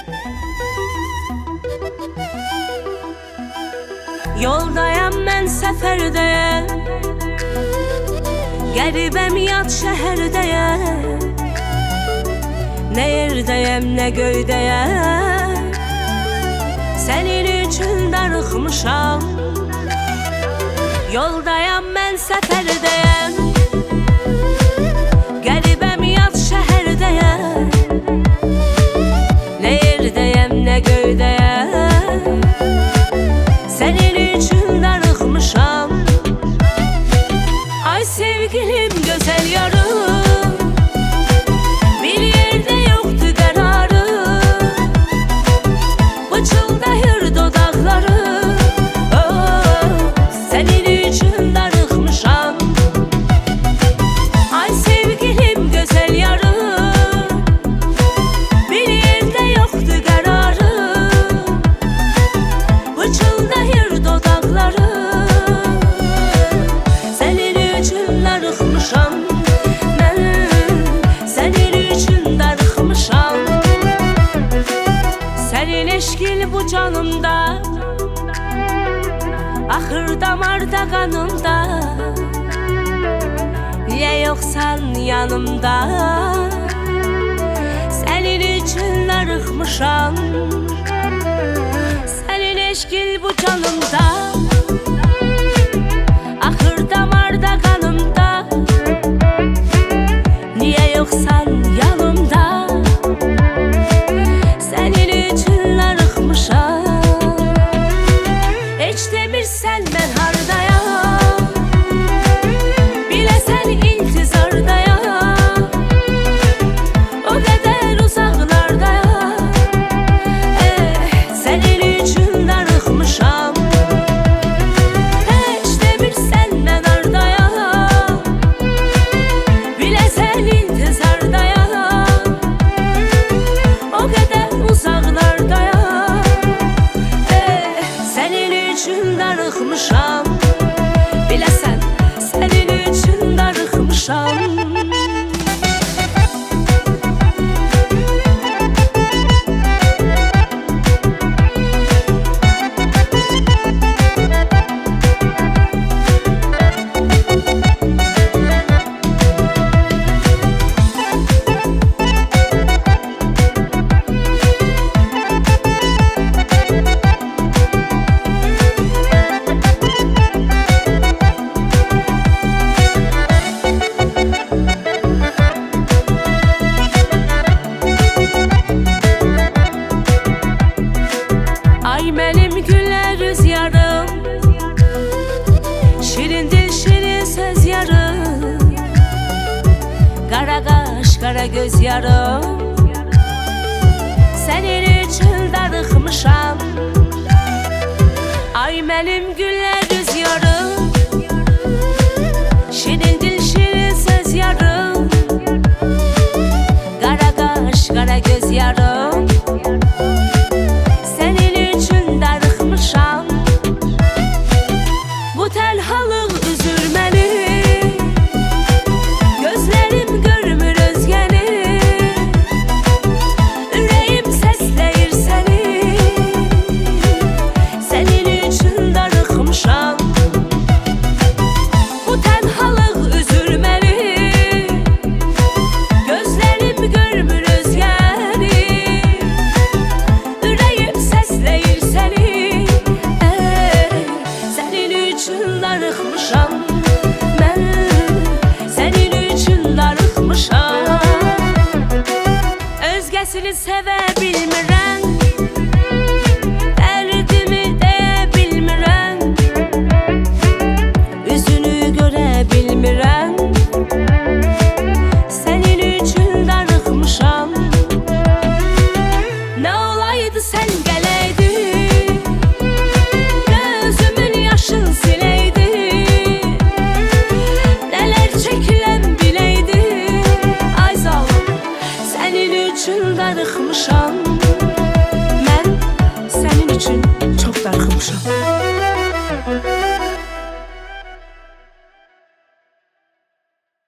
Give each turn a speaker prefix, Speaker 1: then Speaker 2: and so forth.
Speaker 1: Yoldayam mən səfərdəyəm, qəribəm yad şəhərdəyəm. Nə yerdəyəm, nə göydəyəm, sənin üçün darıxmışam. Yoldayam mən səfərdəyəm, qəribəm yad şəhərdəyəm. Nə yerdəyəm, nə göydəyəm, sənin üçün darıxmışam. Ay sevgilim, gözəl yarım, bir yerdə yoxdur qərarım. Bıçıldayır dodaqlarım, sənin üçün darıxmışam. Ay sevgilim, gözəl yarım, bir yerdə yoxdur qərarım. Bıçıldayır dodaqlarım, sənin üçün darıxmışam. Mən sənin üçün darıxmışam. Sənin eşqin bu canımda, axır damarda qanımda. Niyə yoxsan yanımda, sənin üçün darıxmışam. Sənin eşqin bu canımda, axır damarda qanımda. Niyə yoxsan yanımda, sənin üçün darıxmışam. Heç demirsən mən hardayam, biləsən intizardayam. O qədər uzaqlardayam, sənin üçün darıxmışam. Heç demirsən mən hardayam, biləsən intizardayam. O qədər uzaqlardayam, sənin üçün darıxmışam. Biləsən, sənin üçün darıxmışam. Ay mənim gülər üz yarım, şirin dil, şirin söz yarım. Qara qaş, qara göz yarım, sənin üçün darıxmışam. Ay mənim gülər üz yarım, şirin dil, şirin söz yarım. Qara qaş, qara göz yarım, sənin üçün darıxmışam. Bu tənhalıq üzür məni, gözlərim görmür özgəni. Ürəyim səsləyir səni, sənin üçün darıxmışam. Bu tənhalıq üzür məni, gözlərim görmür özgəni. Ürəyim səsləyir səni, sənin üçün darıxmışam. Mən sənin üçün darıxmışam. Özgəsini sevə bilmirəm,